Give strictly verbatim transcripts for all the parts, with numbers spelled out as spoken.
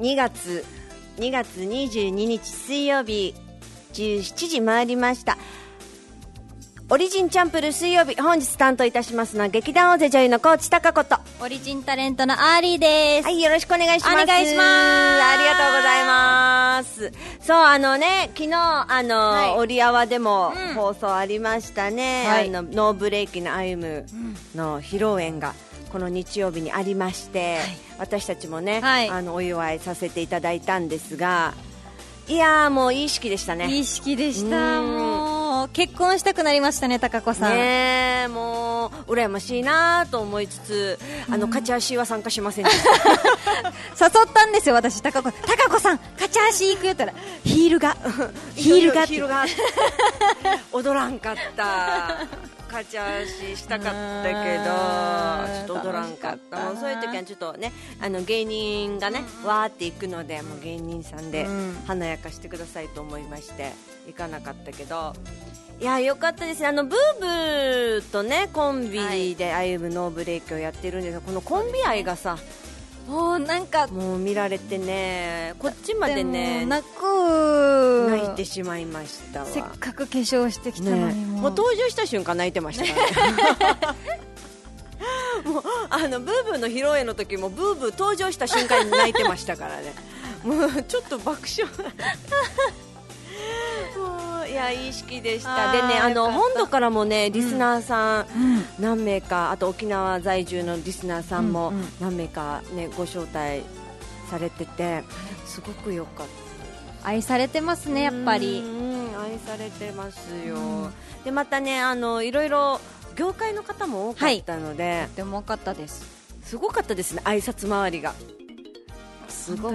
にがつにがつにじゅうににち水曜日じゅうしちじ回りました。オリジンチャンプル水曜日、本日担当いたしますのは劇団大勢女優の高知貴子とオリジンタレントのアーリーです。 はい、よろしくお願いします。 お願いします。 ありがとうございます。そう、あのね、昨日あの、はい、オリアワでも放送ありましたね、はい、あのノーブレーキの歩むの披露宴がこの日曜日にありまして、はい、私たちもね、はい、あのお祝いさせていただいたんですが、いやーもういい式でしたね。 いい式でした。もう結婚したくなりましたね、貴子さん。 ねえ、もう羨ましいなと思いつつ、あの勝ち足は参加しませんでした誘ったんですよ、私。貴子、貴子さん勝ち足行くよったらヒールがヒールがヒールが踊らんかった。勝ち足したかったけどちょっと踊らんかった。もうそういう時はちょっとね、あの芸人がね、うん、わーって行くので、もう芸人さんで華やかしてくださいと思いまして行かなかったけど、いやよかったですね。あのブーブーとねコンビで歩むノーブレーキをやってるんですが、このコンビ愛がさ、 もうなんかもう見られてね、こっちまでね泣く泣いてしまいましたわ。 せっかく化粧してきたのに、 ね、もう登場した瞬間泣いてましたからねもうあのブーブーの披露宴の時もブーブー登場した瞬間に泣いてましたからねもうちょっと爆笑もういやいい式でした。でね、あの本土からもねリスナーさん何名か、うん、あと沖縄在住のリスナーさんも何名かねご招待されてて、すごく良かった。 愛されてますね、やっぱり。 うん、愛されてますよ。でまたね、あのいろいろ業界の方も多かったので、 はい、とても多かったです。 すごかったですね、挨拶回りがすごかった。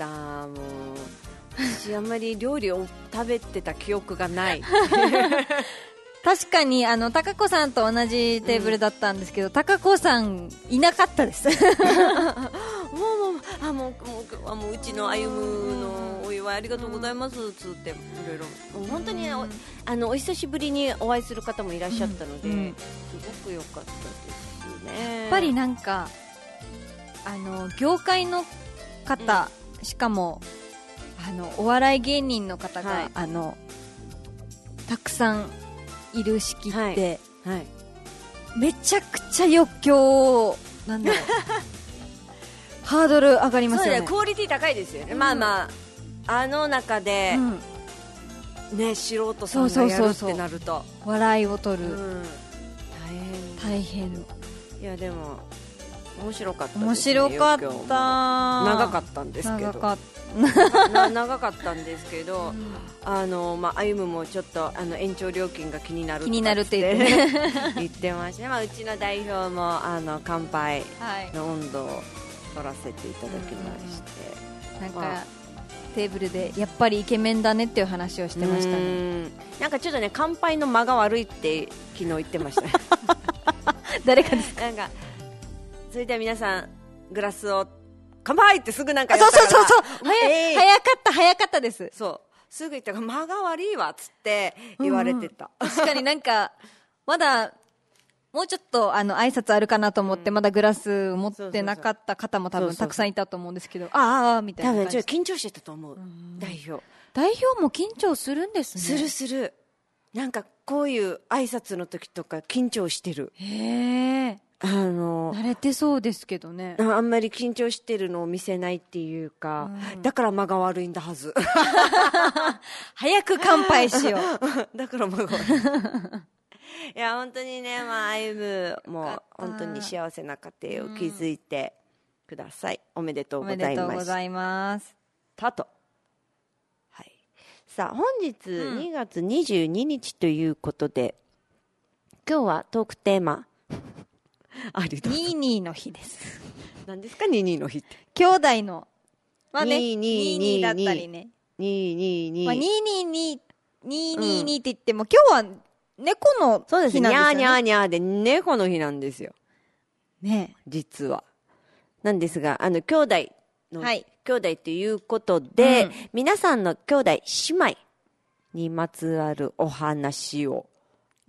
もう私あんまり料理を食べてた記憶がない確かにあの貴子さんと同じテーブルだったんですけど、うん、貴子さんいなかったですもうもうあもうもうもううちの歩むのお祝いありがとうございますつっていろいろもう本当に お, あのお久しぶりにお会いする方もいらっしゃったので、うんうん、すごく良かったですね。 やっぱりなんかあの業界の方、うん、しかもあのお笑い芸人の方が、はい、あのたくさんいる式って、はいはい、めちゃくちゃ余興なんだろうハードル上がりますよね。 そうだよ、クオリティ高いですよね、うん、まあまああの中で、うん、ね素人さんがやるってなると、そうそうそう、 笑いを取る、うん、 大変大変。 いやでも面白かったですね。 面白かった。 長かったんですけど長かっな長かったんですけど、うん、あのまあ歩むもちょっとあの延長料金が気になる気になるって言って、ね、 言ってましたね。まあうちの代表もあの乾杯の温度を取らせていただきまして、 うん、なんか、まあ、テーブルでやっぱりイケメンだねっていう話をしてましたね。うん、 なんかちょっとね乾杯の間が悪いって昨日言ってましたね誰かですか。 なんかそれでは皆さんグラスを乾杯ってすぐなんかやったから、 そうそうそうそう、早、早かった早かったです。 そうすぐ言ったから間が悪いわっつって言われてた、 うんうん、確かになんかまだもうちょっとあの挨拶あるかなと思って、うん、まだグラス持ってなかった方も多分たくさんいたと思うんですけど、ああみたいな感じ。 多分ちょっと緊張してたと思う、うん、代表代表も緊張するんですね。 するする、なんかこういう挨拶の時とか緊張してる。 へえ。 あの慣れてそうですけどね。 あんまり緊張してるのを見せないっていうか、うん、だから間が悪いんだはず早く乾杯しようだから間が悪いいや本当にね、まあ、歩むも本当に幸せな家庭を築いてください、うん、おめでとうございます。おめでとうございますたと、はい、さあ本日にがつにじゅうににちということで、うん、今日はトークテーマありニーニーの日です。 何ですかニーニーの日って。 兄弟のまあね、 ニーニーニーニーだったりね、 ニーニーニー、 まあ、ニーニーニーニーニーニーって言っても、今日は猫の日なんですよね。 そうですね、ニャーニャーニャーで猫の日なんですよね、 実は。なんですが、あの兄弟の、 はい、 兄弟ということで、うん、皆さんの兄弟姉妹にまつわるお話を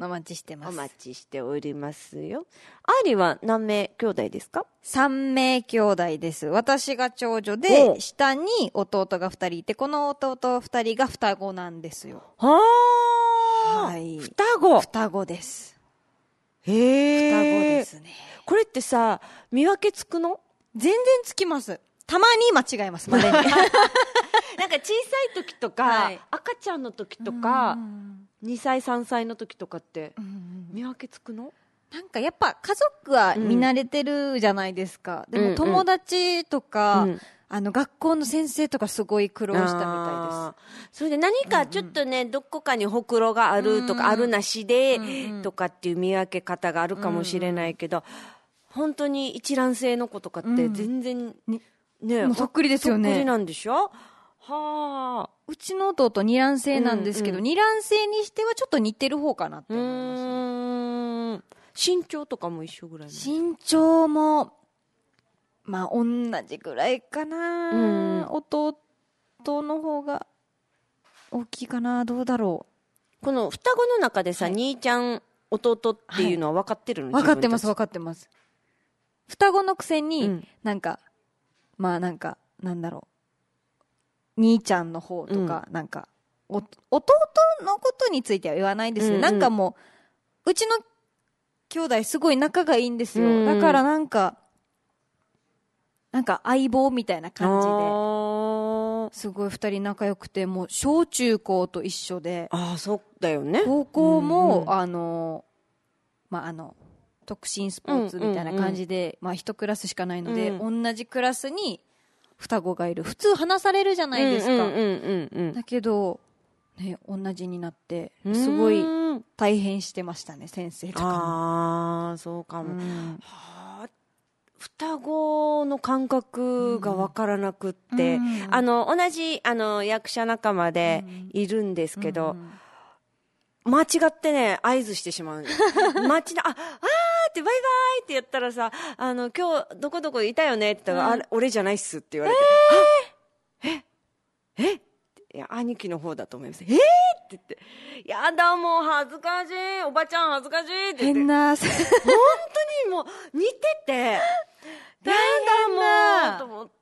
お待ちしてます。 お待ちしておりますよ。アーリーは何名兄弟ですか？ 三名兄弟です。私が長女おで、下に弟が二人いて、この弟二人が双子なんですよ。 はあ、 はい。 双子。 双子です。 へえ。 双子ですね。 これってさ、見分けつくの？ 全然つきます。たまに間違えます、までに。 なんか小さい時とか、 はい、 赤ちゃんの時とか、にさいさんさいの時とかって見分けつくの？ なんかやっぱ家族は見慣れてるじゃないですか、うん、でも友達とか、うん、あの学校の先生とかすごい苦労したみたいです。 それで何かちょっとね、うんうん、どこかにほくろがあるとか、うんうん、あるなしで、うんうん、とかっていう見分け方があるかもしれないけど、うんうん、本当に一卵性の子とかって全然、うん、ね、 もうそっくりですよね。 そっくりなんでしょ？はあ。 うちの弟二卵性なんですけど、うんうん、二卵性にしてはちょっと似てる方かなって思います、ね。うーん、 身長とかも一緒ぐらい？ 身長もまあ同じぐらいかな、うん、弟の方が大きいかな。どうだろう。この双子の中でさ、はい、兄ちゃん弟っていうのは分かってるの？ はい、分かってます分かってます。双子のくせに、うん、なんかまあなんかなんだろう、兄ちゃんの方とか、うん、なんかお弟のことについては言わないですね、うんうん、なんかもううちの兄弟すごい仲がいいんですよ、うん、だからなんかなんか相棒みたいな感じですごい二人仲良くて、もう小中高と一緒で。 ああ、そうだよね。 高校も、うんうん、あのまああの特進スポーツみたいな感じで、うんうんうん、まあ一クラスしかないので、うん、同じクラスに双子がいる。普通話されるじゃないですか、うんうんうんうん、だけど、ね、同じになってすごい大変してましたね、先生とかも。 ああ、そうかも、うん、はあ、双子の感覚が分からなくって、うんうん、あの同じあの役者仲間でいるんですけど、うんうん、間違ってね合図してしまう。間違ああってバイバイってやったらさ、あの今日どこどこいたよねって言ったら、うん、あれ俺じゃないっすって言われて、えー、ええいや兄貴の方だと思います。えーって言って、やだもう恥ずかしい、おばちゃん恥ずかしいって言って、 変な本当にもう似てて大変だもうと思って、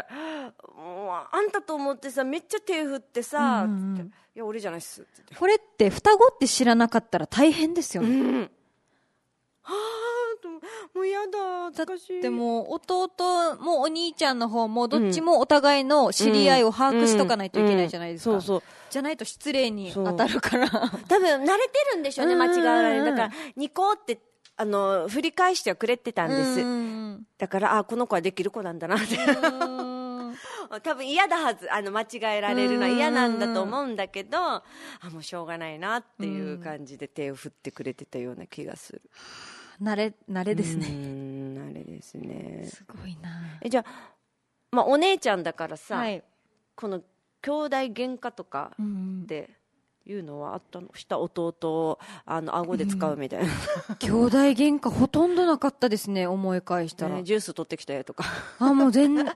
もうあんたと思ってさ、めっちゃ手振ってさ、うんうん、つって、いや俺じゃないっすって言って。 これって双子って知らなかったら大変ですよね、うん、 はあともうやだ恥ずかしい。 でも弟もお兄ちゃんの方もどっちもお互いの知り合いを把握しとかないといけないじゃないですか、うんうんうん、そうそう、じゃないと失礼に当たるから多分慣れてるんでしょうね、間違われる。だからニコってあの振り返してはくれてたんです、うん、だからあこの子はできる子なんだなって多分嫌だはず、あの間違えられるのは嫌なんだと思うんだけど、あもうしょうがないなっていう感じで手を振ってくれてたような気がする。 慣れ慣れですね。 うん慣れですね。 すごいな。 えじゃあ、まあ、お姉ちゃんだからさ、 はい、 この兄弟喧嘩とかっていうのはあったの？した弟をあの顎で使うみたいな、 うん、兄弟喧嘩ほとんどなかったですね、思い返したら、 ね、ジュース取ってきたよとかあもう全然なか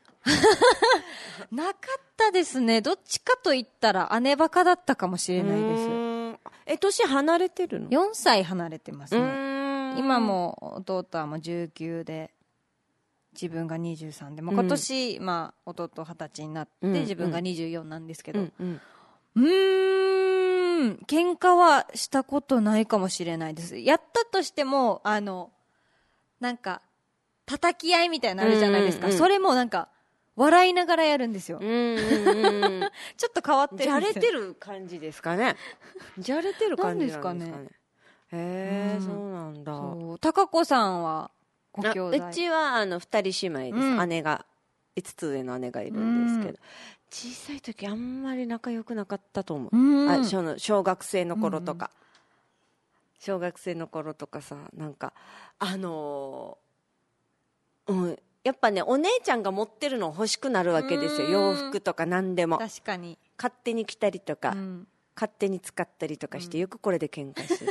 ったですね。どっちかと言ったら姉バカだったかもしれないです。 え年離れてるの？ よんさい離れてますね。今も弟はもうじゅうきゅうで自分がにじゅうさんで、まあ、今年、うんまあ、弟はたちになって、うん、自分がにじゅうよんなんですけど、うんうんうーん喧嘩はしたことないかもしれないです。やったとしてもあのなんか叩き合いみたいになるじゃないですか、うんうんうん、それもなんか笑いながらやるんですよ、うんうんうん、ちょっと変わってるんですよ。 じゃれてる感じですかね。じゃれてる感じなんですかね。なんですかね。へえ、うん、そうなんだ。 高子さんはご兄弟？ うちはあのふたり姉妹です、うん、姉がいつつ上の姉がいるんですけど、うん、小さい時あんまり仲良くなかったと思う、うん、あその小学生の頃とか、うん、小学生の頃とかさ、なんかあのー、うんやっぱねお姉ちゃんが持ってるの欲しくなるわけですよ、洋服とか何でも。 確かに勝手に着たりとか、うん、勝手に使ったりとかして、よくこれで喧嘩してた、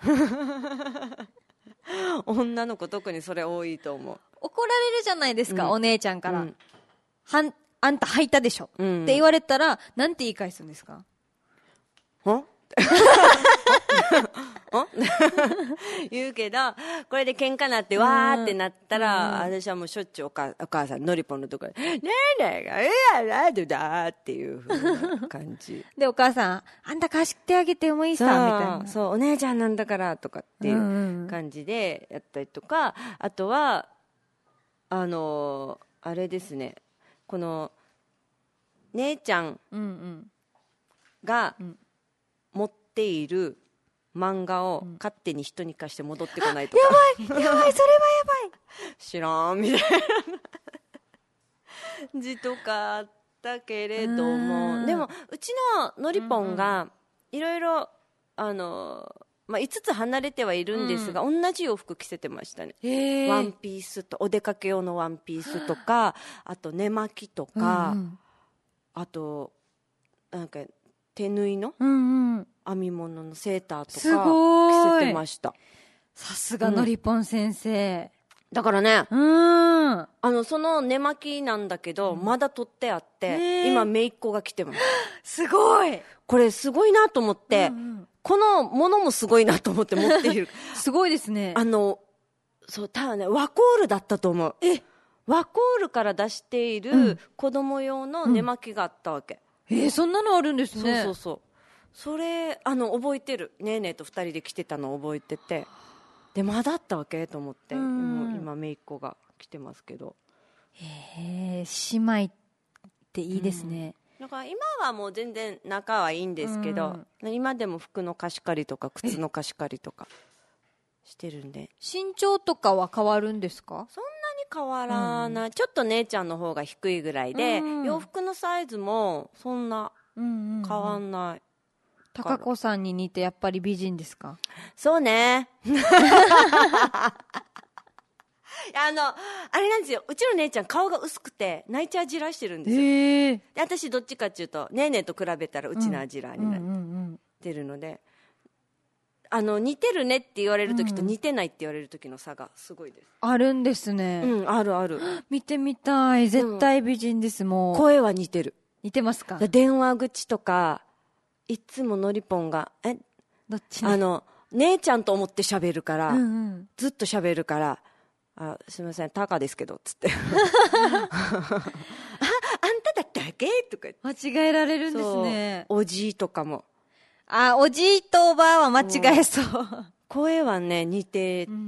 女の子特にそれ多いと思う。 怒られるじゃないですか、うん、お姉ちゃんから、うん、はんあんた履いたでしょ、うん、って言われたらなんて言い返すんですか？ は言うけど、これで喧嘩なってわーってなったら、 うん、 私はもうしょっちゅうお母、お母さんのりぽんのところで、ねえねえが、ええやだだっていう風な感じ。 で、お母さん、あんた貸してあげてもいいさ、みたいな。 そう、お姉ちゃんなんだからとかっていう感じでやったりとか、あとは、あの、あれですね、この、姉ちゃんが持っている漫画を勝手に人に貸して戻ってこないとか、 うん、やばいやばいそれはやばい知らんみたいな字とかあったけれども、でもうちののりぽんがいろいろあの、まあ、いつつ離れてはいるんですが、うん、同じ洋服着せてましたね。ワンピースとお出かけ用のワンピースとかあと寝巻きとか、うんうん、あとなんか手縫いの編み物のセーターとか着せてました。 さすがのりぽん先生、 うん、だからね、 うん、 あのその寝巻きなんだけど、うん、まだ取ってあって、今姪っ子が着てます。 すごい、 これすごいなと思って、うんうん、このものもすごいなと思って持っているすごいですね。 あのそう多分ねワコールだったと思う。えワコールから出している子供用の寝巻きがあったわけ、 うん、えー、そんなのあるんですね。 そうそうそう、それあの覚えてる、ねえねえとふたりで着てたのを覚えてて、でまだあったわけと思って、うん、今姪っ子が着てますけど、 へえ姉妹っていいですね、 うん、だから今はもう全然仲はいいんですけど、うん、今でも服の貸し借りとか靴の貸し借りとかしてるんで。 身長とかは変わるんですか？ そんなに変わらない、うん、ちょっと姉ちゃんの方が低いぐらいで、うん、洋服のサイズもそんな変わんない、うんうんうん、 貴子さんに似てやっぱり美人ですか？ そうねあのあれなんですよ、うちの姉ちゃん顔が薄くてナイチャージラしてるんですよ。で私どっちかっていうとねえねえと比べたらうちのアジラになってるので、うんうんうんうん、あの似てるねって言われる時と似てないって言われる時の差がすごいです。 あるんですね。 うん、あるある。 見てみたい。絶対美人です。もう声は似てる。 似てますか？ 電話口とかいつものりぽんがえどっち、 あの姉ちゃんと思って喋るから、 うんうん、 ずっと喋るからあすみませんタカですけどつってああんただったっけとか間違えられるんですね。 おじいとかもあおじいとおばあは間違えそう、うん、 声はね似てて、うんうん、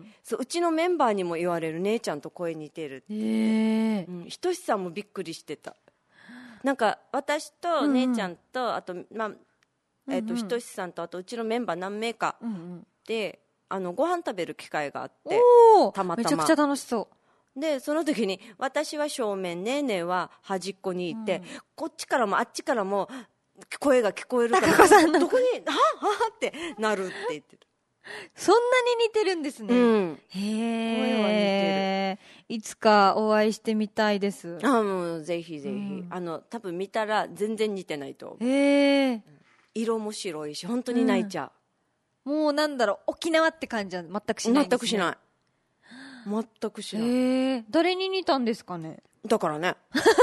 そううちのメンバーにも言われる、姉ちゃんと声似てるって、 えーうん、 ひとしさんもびっくりしてた。なんか私と姉ちゃんと、うんうん、あとまあえーとうんうん、ひとしさんとあとうちのメンバー何名かで、うんうん、あのご飯食べる機会があって、たまたまめちゃくちゃ楽しそうで、その時に私は正面、ねえねえは端っこにいて、うん、こっちからもあっちからも声が聞こえるからどこにははってなるって言ってる。 そんなに似てるんですね、うん、へえ声は似てる。いつかお会いしてみたいです。 あもうぜひぜひ、うん、あの多分見たら全然似てないと思う。 へえ色も白いし本当に泣いちゃう、うん、もうなんだろう沖縄って感じは全くしないんですね。 全くしない全くしない。 へえ誰に似たんですかね。 だからね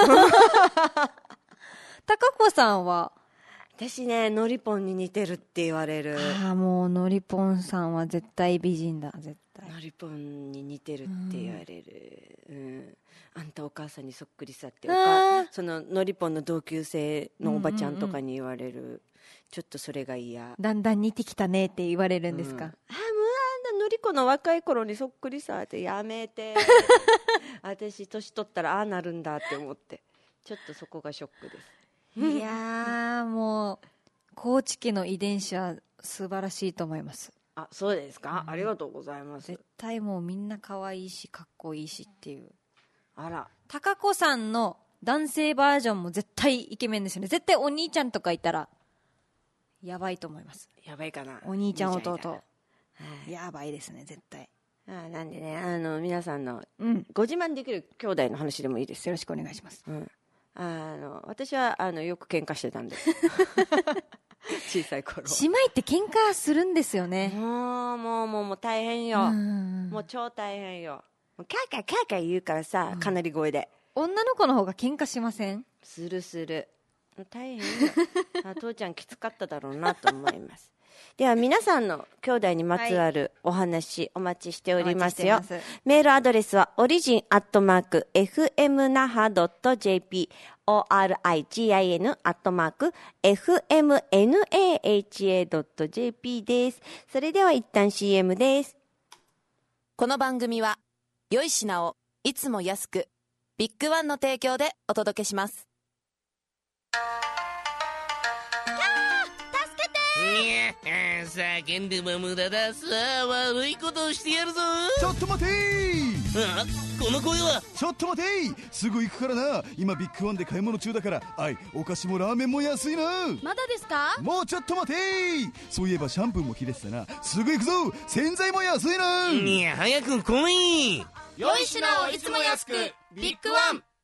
貴子さんは？ 私ねのりぽんに似てるって言われる。 ああもうのりぽんさんは絶対美人だ。絶対のりぽんに似てるって言われる、うんうん、あんたお母さんにそっくりさっておかそののりぽんの同級生のおばちゃんとかに言われる、うんうんうん、ちょっとそれが嫌。 だんだん似てきたねって言われるんですか、うん、あもうあんなのりこの若い頃にそっくりさってやめて私年取ったらああなるんだって思ってちょっとそこがショックです。 いやーもう高知家の遺伝子は素晴らしいと思います。 あそうですか、うん、ありがとうございます。 絶対もうみんな可愛いしかっこいいしっていう。 あら貴子さんの男性バージョンも絶対イケメンですよね。絶対お兄ちゃんとかいたらやばいと思います。 やばいかな。 お兄ちゃん弟やばいですね絶対。 あなんでねあの皆さんのご自慢できる兄弟の話でもいいです。 よろしくお願いします、 うん、あの私はあのよく喧嘩してたんで小さい頃姉妹って喧嘩するんですよね。 もうもうもうもう大変よ。もう超大変よ。もうキャーキャーキャーキャー言うからさ、うん、かなり声で。 女の子の方が喧嘩しません？ するする大変よあ父ちゃんきつかっただろうなと思いますでは皆さんの兄弟にまつわるお話お待ちしておりますよ。 お待ちしてます。 メールアドレスはオリジンアットマーク エフエムナハドットジェーピー オーアールアイジーアイエヌ アットマーク エフエムエヌエーエイチエードットジェーピー です。それでは一旦 シーエム です。 この番組は良い品をいつも安くビッグワンの提供でお届けします。 叫んでも無駄だ。さあ悪いことをしてやるぞ。 ちょっと待てー。 あ、この声は。 ちょっと待てー。すぐ行くからな。今ビッグワンで買い物中だから。あい、お菓子もラーメンも安いな。 まだですか。 もうちょっと待てー。そういえばシャンプーも切れてたな。すぐ行くぞ。洗剤も安いな。 いや早く来い。 良い品をいつも安くビッグワン。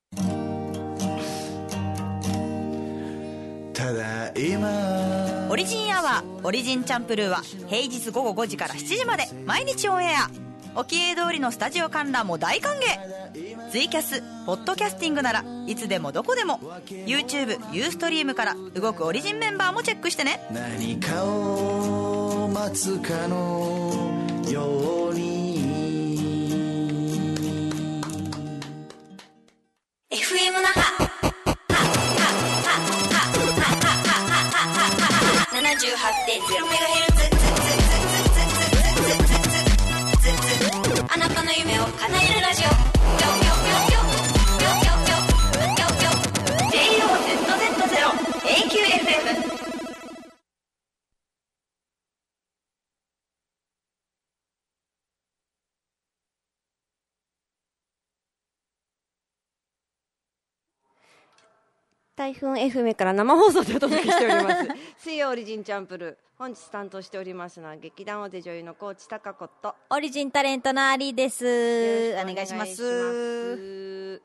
ただいまオリジンアワーオリジンチャンプルーは平日午後ごじからしちじまで毎日オンエア。沖江通りのスタジオ観覧も大歓迎。ツイキャスポッドキャスティングならいつでもどこでも YouTube、ユーストリームから動くオリジンメンバーもチェックしてね。 何かを待つかのようにエフエム 那覇ななじゅうはちてんゼロメガヘルツ。あなたの夢を叶えるラジオ。ジェイオーゼットゼットゼロ エーキューエフエム。 台風 エフエム から生放送でお届けしております水曜オリジンチャンプルー。本日担当しておりますのは劇団王で女優の高知貴子とオリジンタレントのアリーです。 よろお願いしましくお願いしす。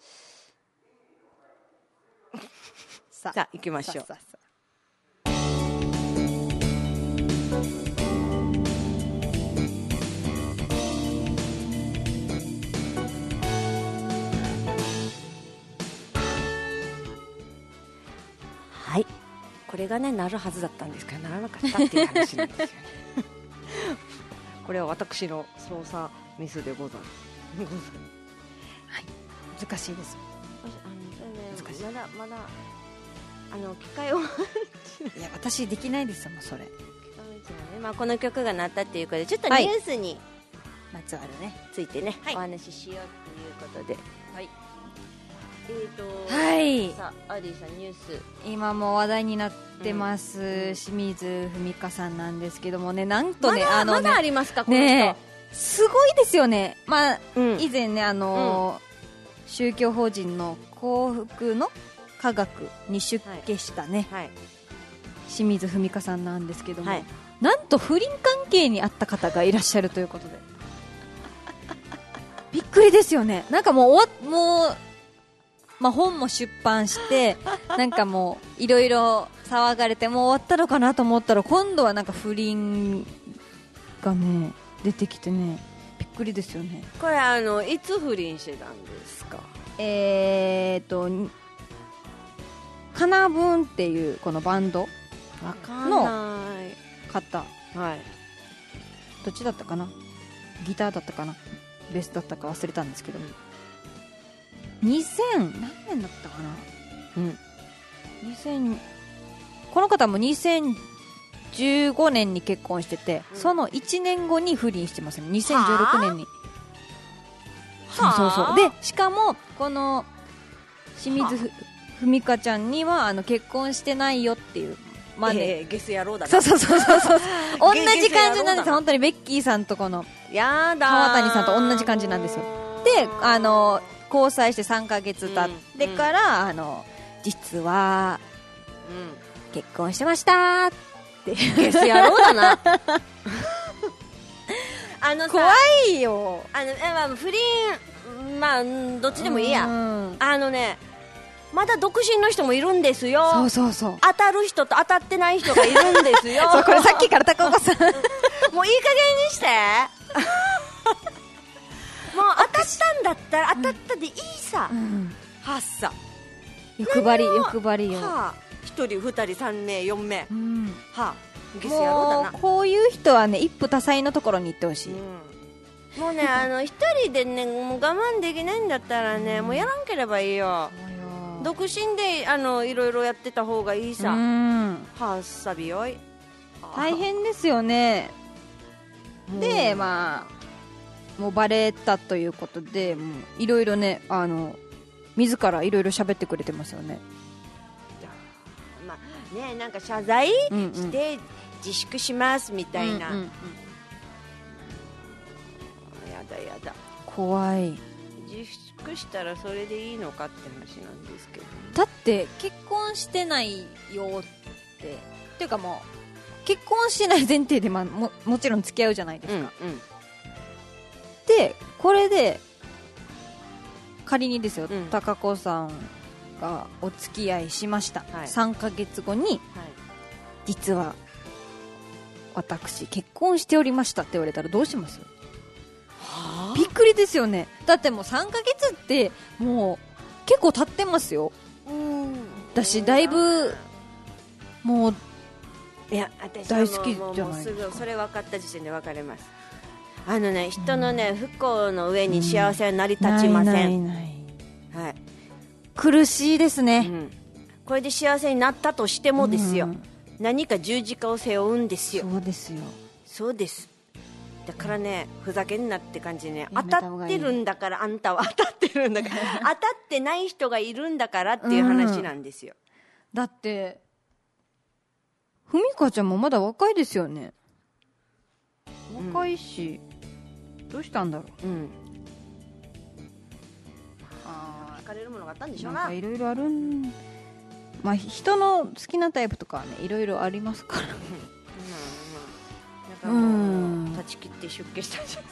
さあ行きましょう。 さあさあさあはい、これがねなるはずだったんですけどならなかったっていう話なんですよねこれは私の操作ミスでござるござる。 はい、難しいです。 あのそれね難しい。 まだまだあの機械をいや私できないですよもうそれ。 機械音痴なね、まあこの曲が鳴ったっていうことでちょっとニュースにまつわるねついてね、 はい、 お話ししようということで、はい。えーとはい、 さあアーディさんニュース今も話題になってます、うん、清水文香さんなんですけどもね、なんとね、 まだ、 あのね、 まだありますかこの人、 ね、すごいですよね。まあ、うん、以前ねあの、うん、宗教法人の幸福の科学に出家したね、はいはい、清水文香さんなんですけども、はい、なんと不倫関係にあった方がいらっしゃるということでびっくりですよね。なんかもう終わもうまあ、本も出版してなんかもういろいろ騒がれてもう終わったのかなと思ったら今度はなんか不倫がね出てきてねびっくりですよね。 これあのいつ不倫してたんですか。 えーとカナブーンっていうこのバンドの方、はい、どっちだったかな、ギターだったかなベースだったか忘れたんですけど、にせん何年だったかな、うん、にせんこの方もにせんじゅうごねんに結婚してて、うん、そのいちねんごに不倫してますね。にせんじゅうろくねんに。そうそうそう。でしかもこの清水文香ちゃんにはあの結婚してないよっていう、まあね、 えー、ゲス野郎だな。 そうそうそうそうそう同じ感じなんです。本当にベッキーさんとこのやだ川谷さんと同じ感じなんですよ。であの交際してさんかげつ経ってから、うん、あの実は、うん、結婚してましたってゲス野郎だなあのさ怖いよ。 あの、まあ、不倫まあどっちでもいいや、うん、あのねまだ独身の人もいるんですよ。 そうそうそう。 当たる人と当たってない人がいるんですよそうこれさっきから高岡さんもういい加減にしてもう当たったんだったら当たったでいいさ、うん、はっさ欲張り欲張りよ。 はあ、ひとりふたりさんめいよんめい、うん、はあゲス野郎だな。 もうこういう人はね一夫多妻のところに行ってほしい、 うん、もうねあの一人でねもう我慢できないんだったらね、うん、もうやらんければいいよ。独身であのいろいろやってた方がいいさ。うん、はっさびよい。 大変ですよね。でまあもうバレたということでいろいろねあの自らいろいろ喋ってくれてますよね。 まあねなんか謝罪して自粛しますみたいな、うんうんうん、やだやだ怖い。 自粛したらそれでいいのかって話なんですけど、ね、 だって結婚してないよってっていうかもう結婚してない前提で、まあ、も, もちろん付き合うじゃないですか、うんうん、でこれで仮にですよ、うん、高子さんがお付き合いしました、はい、さんかげつごに、はい、実は私結婚しておりましたって言われたらどうします？はあ、びっくりですよね。だってもうさんかげつってもう結構経ってますよ。うんだしだいぶもういや私大好きじゃないですか。もうすぐそれ分かった時点で別れます。あのね人のね、うん、不幸の上に幸せは成り立ちません、うん、ないないない、はい、 苦しいですね、 うん、これで幸せになったとしてもですよ、うん、何か十字架を背負うんですよ。 そうですよ。 そうです。だからねふざけんなって感じでね、当たってるんだからあんたは当たってるんだから当たってない人がいるんだからっていう話なんですよ、 うん、だってふみかちゃんもまだ若いですよね。若いし、うん、どうしたんだろう、うん、 あ惹かれるものがあったんでしょうな。 なんかいろいろあるん、まあ人の好きなタイプとかはねいろいろありますからうん、断ち切って出家したんじゃ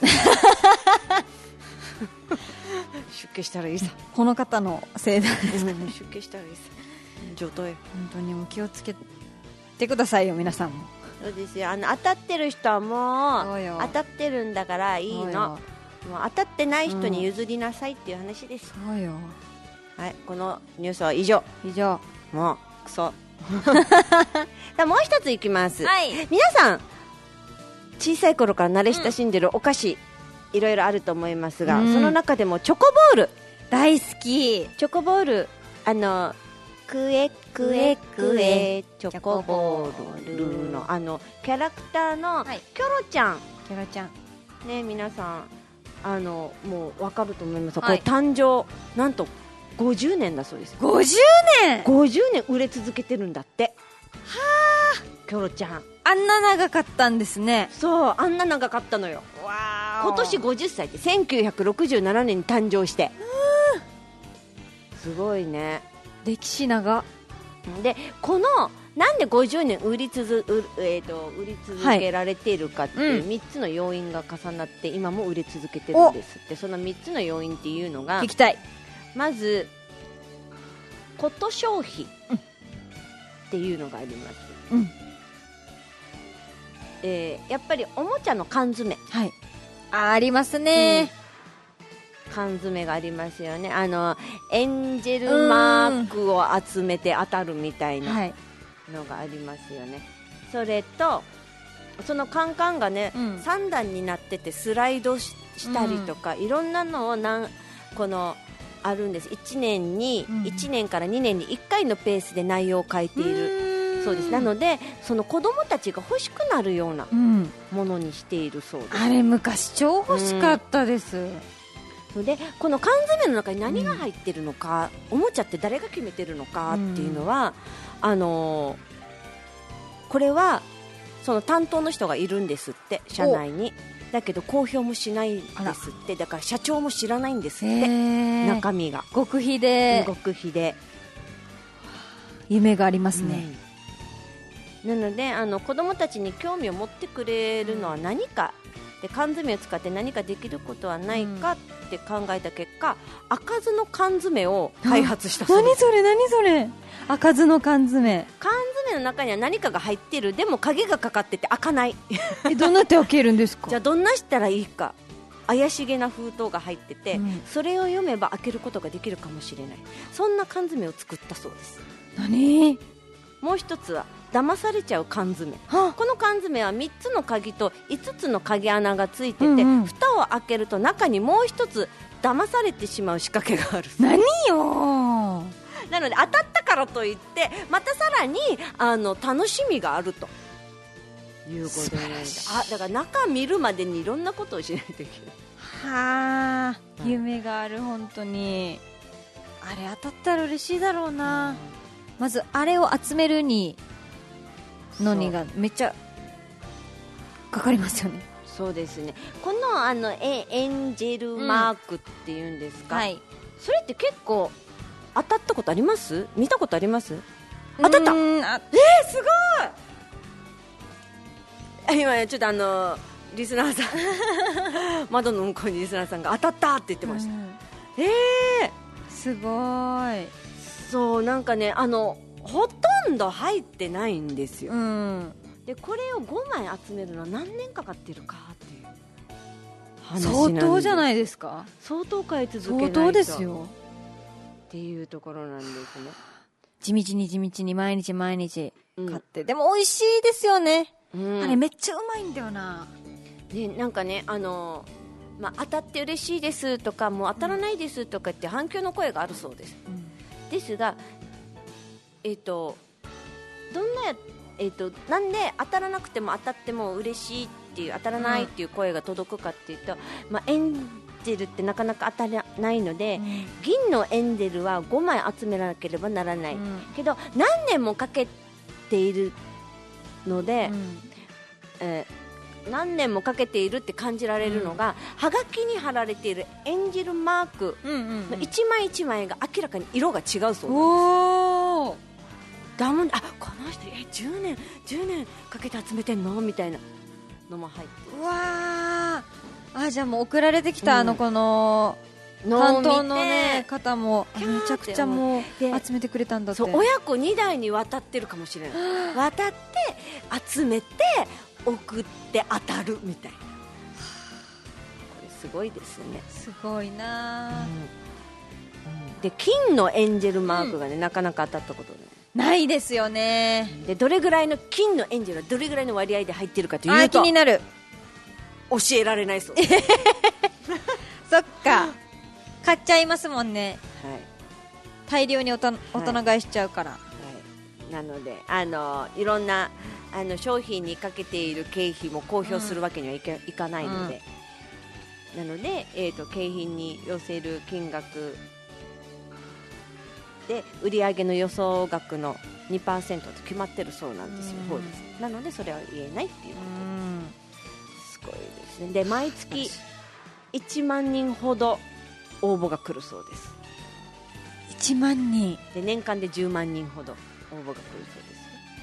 出家したらいいさ。 この方のせいで出家したらいいさ。上等よ。 本当にもう気をつけてくださいよ皆さんも。 そうですよ。あの当たってる人はもう当たってるんだからいいの。もう当たってない人に譲りなさいっていう話です。 そうよ。 はい、このニュースは以上。 以上。 もうクソ。もう一ついきます。 はい。 皆さん小さい頃から慣れ親しんでるお菓子、うん、いろいろあると思いますが、うん、その中でもチョコボール大好き。 チョコボールあのクエクエクエチョコボールのあのキャラクターのキョロちゃん、はい、 キョロちゃんね皆さんあのもうわかると思いますが、はい、これ誕生なんとごじゅうねんだそうです。 ごじゅうねんごじゅうねん売れ続けてるんだって。はあキョロちゃんあんな長かったんですね。 そうあんな長かったのよ。わ今年ごじゅっさいってせんきゅうひゃくろくじゅうななねんに誕生して、すごいね歴史長でこのなんでごじゅうねん売り続、えー、と売り続けられているかっていうみっつの要因が重なって今も売れ続けてるんですって。そのみっつの要因っていうのが聞きたい。 まずコト消費っていうのがあります、うんえー、やっぱりおもちゃの缶詰、 はい、あ, ありますね、 うん、缶詰がありますよね。あのエンジェルマークを集めて当たるみたいなのがありますよね、はい、それとそのカンカンがね、うん、さんだんになっててスライド し, したりとか、うん、いろんなのをなんこのあるんです。いちねんに、うん、いちねんからにねんにいっかいのペースで内容を書いているそうです。なのでその子供たちが欲しくなるようなものにしているそうです、 うん、あれ昔超欲しかったです、 うん、でこの缶詰の中に何が入ってるのか、うん、おもちゃって誰が決めてるのかっていうのは、うん、あのー、これはその担当の人がいるんですって社内に。だけど公表もしないんですって。だから社長も知らないんですって中身が極秘で極秘で夢がありますね、 うん、なのであの子供たちに興味を持ってくれるのは何かで缶詰を使って何かできることはないかって考えた結果、開かずの缶詰を開発したそうです。 何それ何それ開かずの缶詰。 缶詰の中には何かが入ってる。でも鍵がかかってて開かないえどうなって開けるんですか？ じゃあどんなしたらいいか。怪しげな封筒が入ってて、うん、それを読めば開けることができるかもしれない。そんな缶詰を作ったそうです。 何？ もう一つは騙されちゃう缶詰、 はあ、 この缶詰はみっつの鍵といつつの鍵穴がついてて、 うんうん、 蓋を開けると中にもう一つ騙されてしまう仕掛けがある。 何よ。 なので当たったからといってまたさらにあの楽しみがあるということで、あだから中見るまでにいろんなことをしないといけない。 はあ、夢がある。本当にあれ当たったら嬉しいだろうな、うん、まずあれを集めるにのにがめっちゃかかりますよね。 そうですね。このあのエエンジェルマークっていうんですか、うん、はい、それって結構当たったことあります？見たことあります？当たった。あえー、すごい。今ちょっとあのリスナーさん窓の向こうにリスナーさんが当たったって言ってました、うん、えー、 すごい。 そうなんかねあのほとんど入ってないんですよ、うん、でこれをごまい集めるのは何年かかってるかっていう話なんで。 相当じゃないですか。 相当買い続けないと。 相当ですよっていうところなんですね。 地道に地道に毎日毎日買って、うん、でも美味しいですよね、うん、あれめっちゃうまいんだよな、 ね、なんかねあの、まあ、当たって嬉しいですとかもう当たらないですとかって反響の声があるそうです、うん、ですがえっ、ー、とどんなやえー、となんで当たらなくても当たっても嬉しいっていう当たらないっていう声が届くかっていうと、まあ、エンジェルってなかなか当たらないので、うん、銀のエンジェルはごまい集めなければならない、うん、けど何年もかけているので、うんえー、何年もかけているって感じられるのが、うん、はがきに貼られているエンジェルマークの一枚一枚が明らかに色が違うそうなんです、うんうん、だもんあこの人えじゅうねんじゅうねんかけて集めてんのみたいなのも入ってる。 うわあじゃあもう送られてきた、うん、あのこの担当の、ね、方もめちゃくちゃもう集めてくれたんだって。 そう親子にだいに渡ってるかもしれない渡って集めて送って当たるみたいな。これすごいですね。 すごいな、うんうん、 で金のエンジェルマークがね、うん、なかなか当たったことないないですよね。 でどれぐらいの金のエンジェルはどれぐらいの割合で入ってるかというとあ気になる。 教えられないそうですそっか買っちゃいますもんね、はい、大量におた大人買いしちゃうから、はいはい、なのであのいろんなあの商品にかけている経費も公表するわけにはいか、うん、いかないので、うん、なので、えーと、景品に寄せる金額で売上の予想額の にパーセント と決まってるそうなんですよ、うん、ですなのでそれは言えないっていうことです、うん、すごいですね。で毎月いちまんにんほど応募が来るそうです。 いちまんにんで年間でじゅうまんにんほど応募が来るそうです。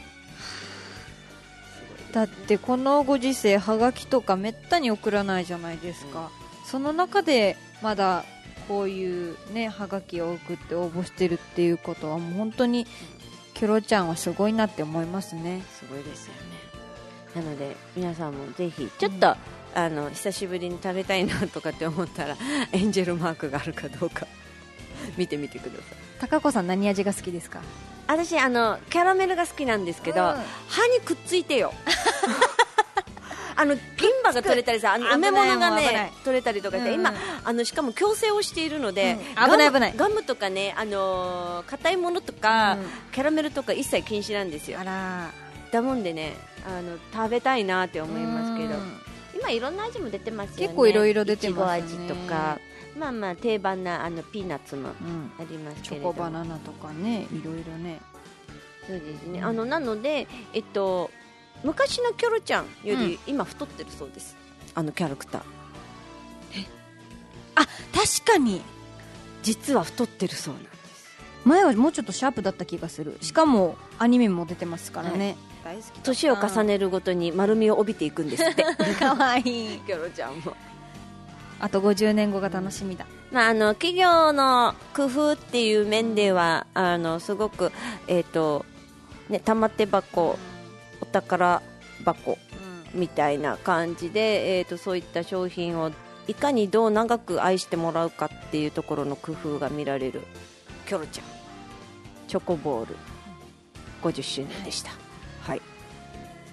だってこのご時世はがきとかめったに送らないじゃないですか、うん、その中でまだこういうねはがきを送って応募してるっていうことはもう本当にキョロちゃんはすごいなって思いますね。 すごいですよね。なので皆さんもぜひちょっと、うん、あの久しぶりに食べたいなとかって思ったらエンジェルマークがあるかどうか見てみてください。 高子さん何味が好きですか？ 私あのキャラメルが好きなんですけど、うん、歯にくっついてよあの銀歯が取れたりさあの梅物がね取れたりとかして、うん、今あのしかも矯正をしているので、うん、 危ない危ないガムとかねあの硬いものとか、うん、キャラメルとか一切禁止なんですよ。 あらだもんでねあの食べたいなって思いますけど、うん、今いろんな味も出てますよね。 結構いろいろ出てますね。 いちご味とかまあまあ定番なあのピーナッツもありますけれど、 うん、チョコバナナとかねいろいろね。 そうですね、うん、あのなのでえっと昔のキョロちゃんより今太ってるそうです、うん、あのキャラクター。 えあ確かに実は太ってるそうなんです。 前はもうちょっとシャープだった気がする。しかもアニメも出てますからね、 はい、大好き。年を重ねるごとに丸みを帯びていくんですってかわいいキョロちゃんも。 あとごじゅうねんごが楽しみだ、 まあ、あの企業の工夫っていう面ではあのすごく、えーとね、玉手箱お宝箱みたいな感じで、えーとそういった商品をいかにどう長く愛してもらうかっていうところの工夫が見られるキョロちゃんチョコボールごじゅっしゅうねんでした。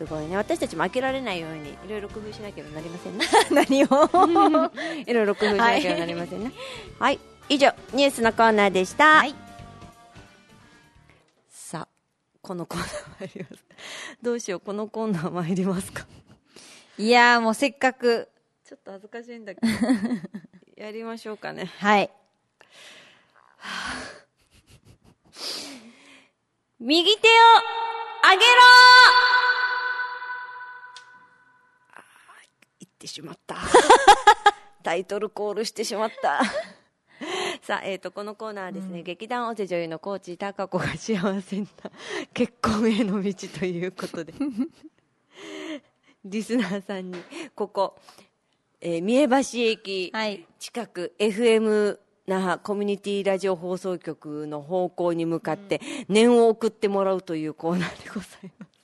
すごいね。私たちも飽きられないようにいろいろ工夫しなければなりませんね。 何をいろいろ工夫しなければなりませんね。はい、はい、以上ニュースのコーナーでした。はい、さあこのコーナー参ります。どうしよう、このコーナー参りますか。 いやーもうせっかくちょっと恥ずかしいんだけどやりましょうかね。 はい。 右手を上げろー。言ってしまったタイトルコールしてしまったさあ、えーと、このコーナーはですね、うん、劇団オセ女優のコーチ貴子が幸せな結婚への道ということでリスナーさんにここ、えー、三重橋駅近く、はい、エフエム 那覇コミュニティラジオ放送局の方向に向かって念を送ってもらうというコーナーでございます。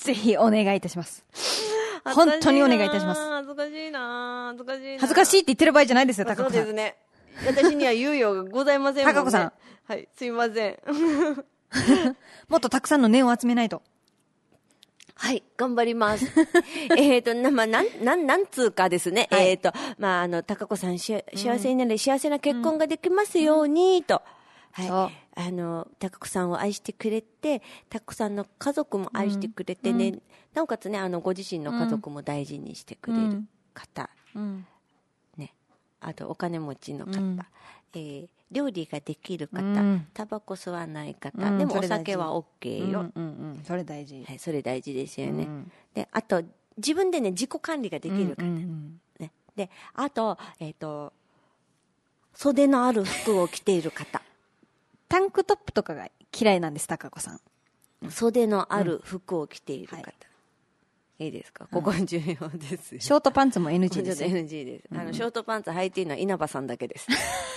ぜひお願いいたします。本当にお願いいたします。 恥ずかしいな恥ずかしいな恥ずかしいって言ってる場合じゃないですよ、高子さん。 そうですね。私には猶予がございませんもんね。 高子さん。 はい、すいません。 もっとたくさんの念を集めないと。 はい、頑張ります。えっと、な、まあ、なん、なん、なんつうかですね。はい、えっと、まあ、あの、高子さんし、幸せになれ、うん、幸せな結婚ができますように、と。うん、はい。あの、高子さんを愛してくれて、高子さんの家族も愛してくれてね、うん、なおかつね、あの、ご自身の家族も大事にしてくれる方。うん、ね。あと、お金持ちの方。うん、えー料理ができる方、うん、タバコ吸わない方、うん、でもお酒は OK よ、うんうんうん、 それ大事、 はい、それ大事ですよね、うん、であと自分でね自己管理ができる方、うんうんうんね、であと、えーと袖のある服を着ている方タンクトップとかが嫌いなんです高子さん。 袖のある服を着ている方、うんはい、いいですか、ここ重要ですよ、 ショートパンツも エヌジー ですよ。 エヌジー です、うん、あのショートパンツ履いているのは稲葉さんだけです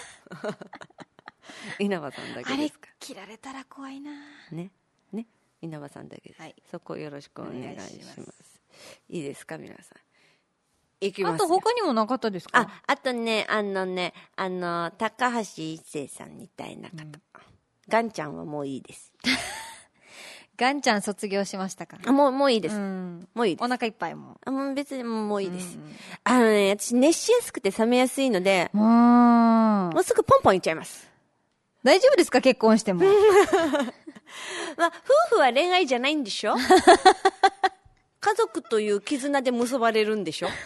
稲葉さんだけですか。 あれ切られたら怖いな。 ねね稲葉さんだけです、はい、そこよろしくお願いします。いいます。いいですか皆さん。いきます。 あと他にもなかったですか。 ああとねあのねあの高橋一生さんみたいな方、うん、ガンちゃんはもういいですガンちゃん卒業しましたか。 あもうもういいです、うん、もういいです。 お腹いっぱいもあもう別にもういいです、うん、あのね私熱しやすくて冷めやすいのでもうもうすぐポンポンいっちゃいます。 大丈夫ですか結婚してもまあ夫婦は恋愛じゃないんでしょ家族という絆で結ばれるんでしょ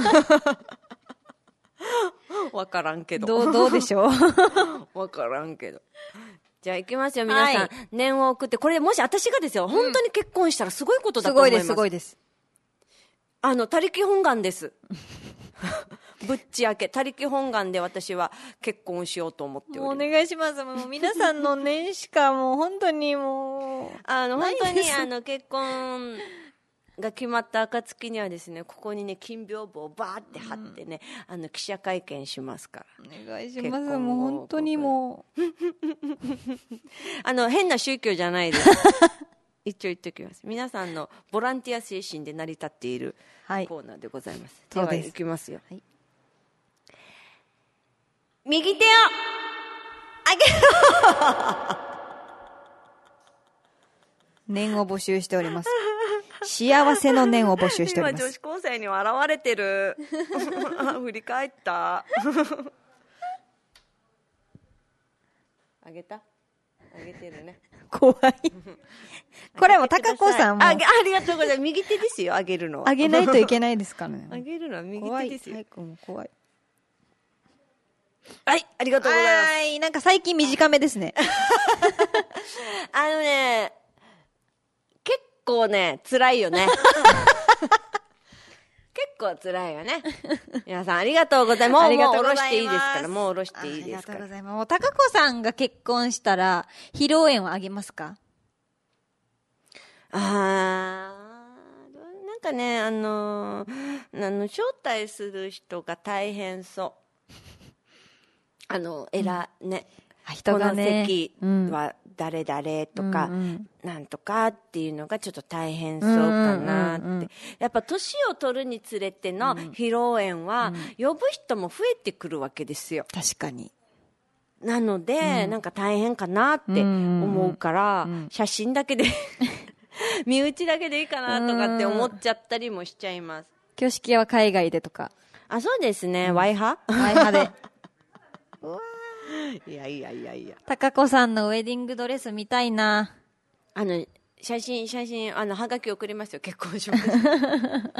わからんけどどう、どうでしょうわからんけど。じゃあ行きますよ皆さん、はい、念を送って。これでもし私がですよ、うん、本当に結婚したらすごいことだと思います。 すごいですすごいです。 あの他力本願ですぶっち明け他力本願で私は結婚しようと思っております。 もうお願いします。もう皆さんの念しかもう本当にもうあの本当にあの結婚が決まった暁にはですね、ここにね金屏風をバーって貼ってね、うん、あの記者会見しますから。 お願いします。もう本当にもうあの変な宗教じゃないです一応言っておきます。皆さんのボランティア精神で成り立っているコーナーでございます、はい、では行きますよ、はい、右手を上げろ念を募集しております幸せの念を募集しております。 今女子高生には現れてる振り返ったあげたあげてるね。 怖いこれも高子さんもあ, ありがとうございます。右手ですよ、あげるのは。 あげないといけないですからねあげるのは右手ですよ。 怖い、も怖い。 はい、ありがとうございます。 はい、なんか最近短めですねあのね結構ね辛いよね結構辛いよね。皆さんありがとうございます。もうもう下ろしていいですから。もう下ろしていいですから。ありがとうございます。 もう高子さんが結婚したら披露宴をあげますか。 あーなんかねあのー、あの招待する人が大変そう。あのえら、うん、ね人がね、 この席は誰々とか、うん、なんとかっていうのがちょっと大変そうかなって、うんうんうん、やっぱ年を取るにつれての披露宴は、うん、呼ぶ人も増えてくるわけですよ。 確かに。 なので、うん、なんか大変かなって思うから、うんうん、写真だけで身内だけでいいかなとかって思っちゃったりもしちゃいます。 挙式は海外でとか。 あ、そうですね。ワイハワイハで。 いやいやいやいや。 高子さんのウェディングドレス見たいな。 あの、写真、写真、あの、はがき送りますよ。結婚しました。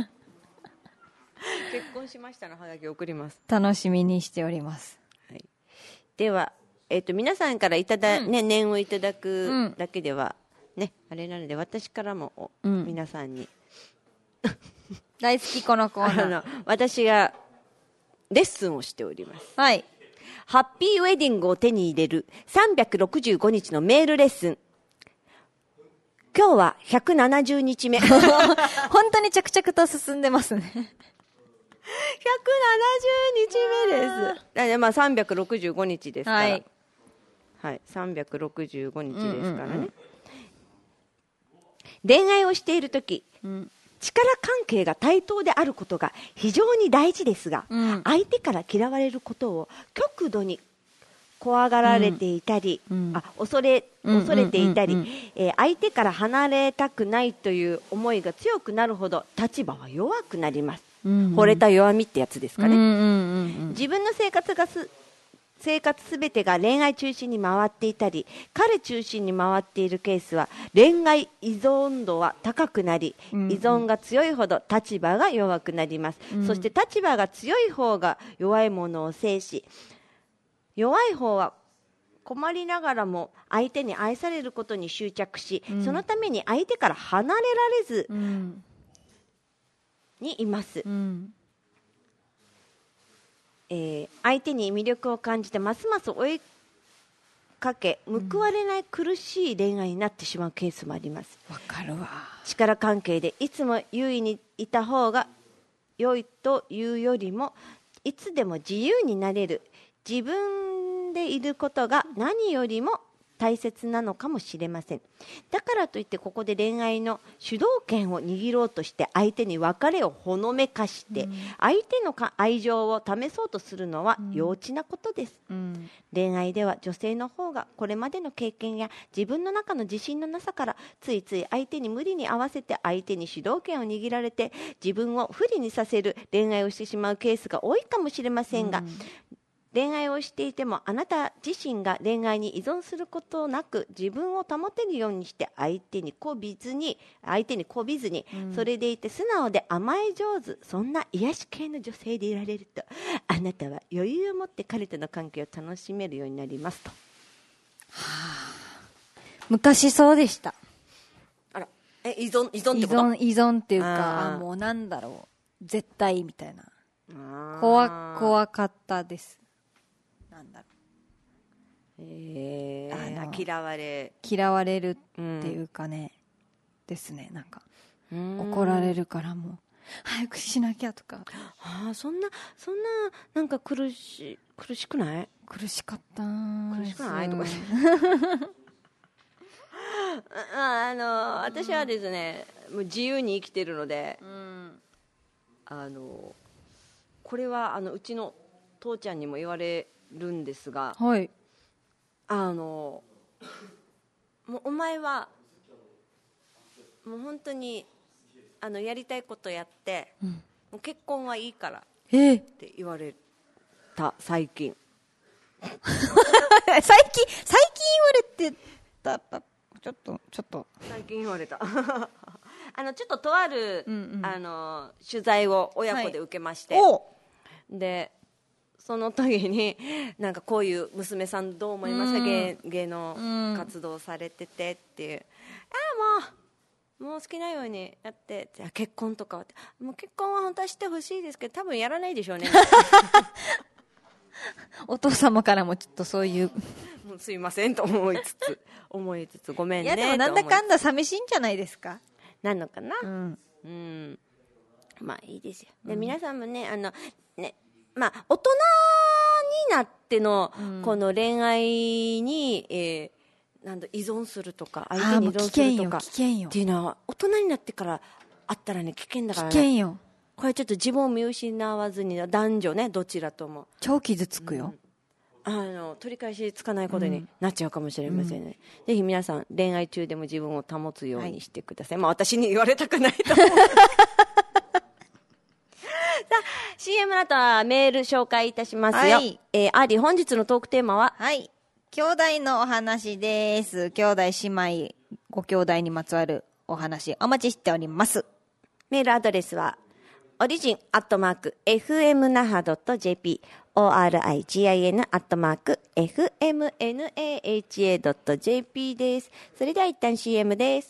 結婚しましたのはがき送ります。 楽しみにしております。 はい、では、えっと、皆さんからいただ、うん、ね、念をいただくだけでは、うん、ね、あれなので、私からも、うん、皆さんに。 大好きこのコーナー。あの、 私が、レッスンをしております。 はい。 ハッピーウェディングを手に入れるさんびゃくろくじゅうごにちのメールレッスン。今日はひゃくななじゅうにちめ。 本当に着々と進んでますね。ひゃくななじゅうにちめです。まあさんびゃくろくじゅうごにちですから。はい。はい、さんびゃくろくじゅうごにちですからね。うんうんうん、恋愛をしているとき、うん、力関係が対等であることが非常に大事ですが、うん、相手から嫌われることを極度に怖がられていたり、うん、あ恐れ恐れていたり、うんうんうんうん、えー、相手から離れたくないという思いが強くなるほど立場は弱くなります、うんうん、惚れた弱みってやつですかね、うんうんうんうん、自分の生活がす生活すべてが恋愛中心に回っていたり彼中心に回っているケースは恋愛依存度は高くなり、うんうん、依存が強いほど立場が弱くなります、うん、そして立場が強い方が弱いものを制し弱い方は困りながらも相手に愛されることに執着し、うん、そのために相手から離れられずにいます、うん、えー、相手に魅力を感じてますます追いかけ報われない苦しい恋愛になってしまうケースもあります。 わかるわ。 力関係でいつも優位にいた方が良いというよりもいつでも自由になれる自分でいることが何よりも大切なのかもしれません。だからといってここで恋愛の主導権を握ろうとして相手に別れをほのめかして相手の愛情を試そうとするのは幼稚なことです、うん、恋愛では女性の方がこれまでの経験や自分の中の自信のなさからついつい相手に無理に合わせて相手に主導権を握られて自分を不利にさせる恋愛をしてしまうケースが多いかもしれませんが、うん、恋愛をしていてもあなた自身が恋愛に依存することなく自分を保てるようにして相手にこびずに相手にこびずに、うん、それでいて素直で甘え上手そんな癒し系の女性でいられるとあなたは余裕を持って彼との関係を楽しめるようになりますと、はあ、昔そうでした。 あらえ依存依存ってこと？ 依存依存っていうかあもうなんだろう絶対みたいな怖怖かったです。なんだろう、 えー、あの嫌われ嫌われるっていうかね、うん、ですねなんか怒られるからもう早くしなきゃとかあそんなそんななんか苦し苦しくない苦しかった苦しくないとかあの私はですねもう自由に生きてるので、うん、あのこれはあのうちの父ちゃんにも言われるんですが、はい、あのもうお前はもう本当にあのやりたいことやって、うん、もう結婚はいいからって言われた最近最近最近言われてたちょっとちょっと最近言われたあのちょっととある、うんうん、あの取材を親子で受けまして、はい、でその時になんかこういう娘さんどう思いますか、うん、芸, 芸能活動されててっていう、うん、ああもうもう好きなようにやってじゃあ結婚とかはもう結婚は本当はしてほしいですけど多分やらないでしょうねお父様からもちょっとそういうもうすいませんと思いつつ思いつつごめんねいやでもなんだかんだ寂しいんじゃないですかなのかな、うん、うん、まあいいですよで、うん、皆さんもねあのねまあ、大人になってのこの恋愛に、うんえー、なんだ依存するとか相手に依存するとかっていうのは大人になってからあったらね危険だからね危険よこれちょっと自分を見失わずに男女ねどちらとも超傷つくよ、 うん、 あの取り返しつかないことになっちゃうかもしれませんね、うん、ぜひ皆さん恋愛中でも自分を保つようにしてください、はい、まあ私に言われたくないと思うさあ シーエム の後はメール紹介いたしますよ、はい、えー、アーディ本日のトークテーマは、 はい、兄弟のお話です。兄弟姉妹ご兄弟にまつわるお話お待ちしております。 メールアドレスはオリジンアットマーク エフエムナハドットジェーピー オーアールアイジーアイエヌ アットマーク エフエムエヌエーエイチエードットジェーピー です。それでは一旦 シーエム です。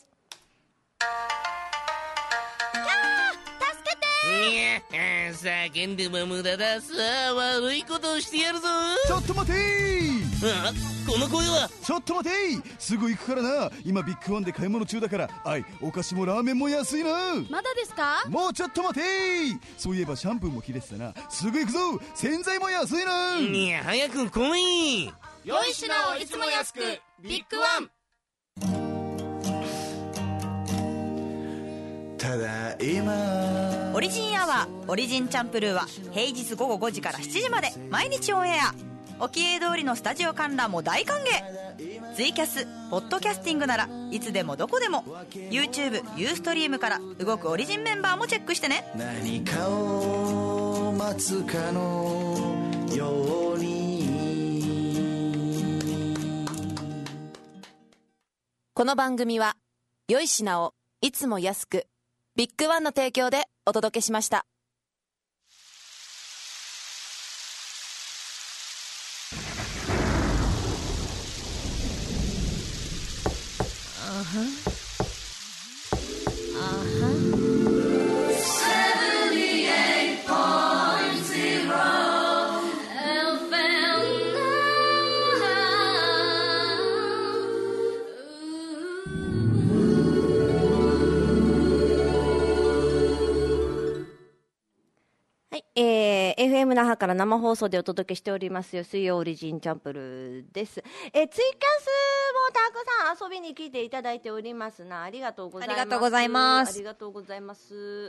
いや、叫んでも無駄だ。さあ悪いことをしてやるぞ。 ちょっと待てー。 あ、この声は。 ちょっと待てー、すぐ行くからな。今ビッグワンで買い物中だから、あい、お菓子もラーメンも安いな。 まだですか。 もうちょっと待てー。そういえばシャンプーも切れてたな。すぐ行くぞ。洗剤も安いな。 いや、早く来い。 良い品をいつも安く、ビッグワン。 ただいまオリジンアワーオリジンチャンプルーは平日午後ごじからしちじまで毎日オンエア。沖永通りのスタジオ観覧も大歓迎。ツイキャスポッドキャスティングならいつでもどこでも YouTube、ユーストリームから動くオリジンメンバーもチェックしてね。 何かを待つかのように。 この番組は良い品をいつも安くビッグワンの提供でお届けしました。 あはあはえー、エフエム 那覇から生放送でお届けしておりますよ、水曜オリジンチャンプルです。えー、ツイキャスもたくさん遊びに来ていただいておりますな。ありがとうございます。 ありがとうございます。 ありがとうございます。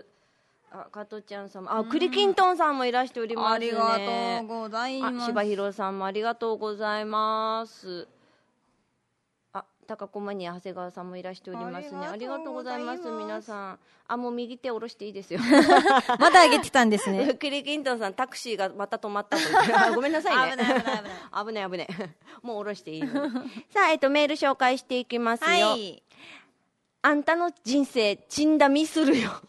あ、加トちゃんさんも、あ、栗きんとんさんもいらしておりますね。 ありがとうございます。 あ、柴弘さんもありがとうございます。あ、高子マニア長谷川さんもいらしておりますね。ありがとうございます。皆さん、あ、もう右手下ろしていいですよ。 まだ上げてたんですね。 栗きんとんさん、タクシーがまた止まったと言ってあ、ごめんなさいね。 危ない危ない危ない危ない危ない。もう下ろしていいのさあ、えっとメール紹介していきますよ。はい、あんたの人生ちんだみするよ。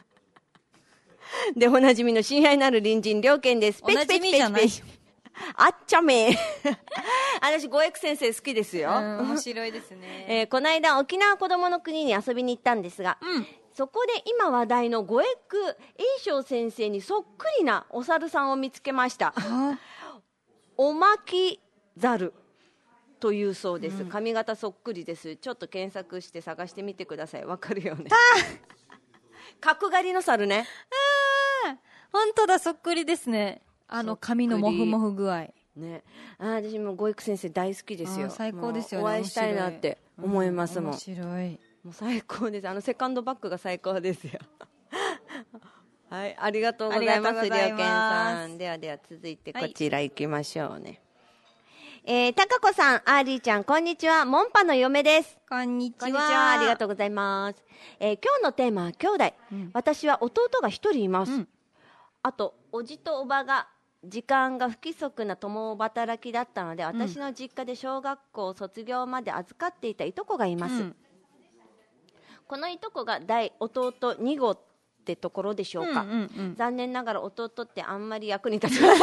でおなじみの親愛なる隣人良健です。 おなじみじゃない。 あっちゃめ私ゴエク先生好きですよ。 面白いですね。 えー、この間沖縄子供の国に遊びに行ったんですが、うん、そこで今話題のゴエク栄翔先生にそっくりなお猿さんを見つけました。おまきざるというそうです、うん、髪型そっくりです。ちょっと検索して探してみてください。わかるよね。角刈りの猿ね。 あ、本当だ、そっくりですね。あの髪のモフモフ具合ね。あ、私もゴイク先生大好きですよ。 最高ですよね。 お会いしたいなって思いますもん。 面白い。 もう最高です。あのセカンドバッグが最高ですよ。はい、ありがとうございます。りょうけんさん。ではでは続いてこちら行きましょうね。はい、えー、たかこさん、アーリーちゃん、こんにちは。モンパの嫁です。 こんにちは。 こんにちは。ありがとうございます。えー、今日のテーマは兄弟。うん、私は弟が一人います。うん、あと、おじとおばが時間が不規則な共働きだったので、私の実家で小学校卒業まで預かっていたいとこがいます。うん、このいとこが大弟に号ってところでしょうか。うんうんうん、残念ながら弟ってあんまり役に立ちません。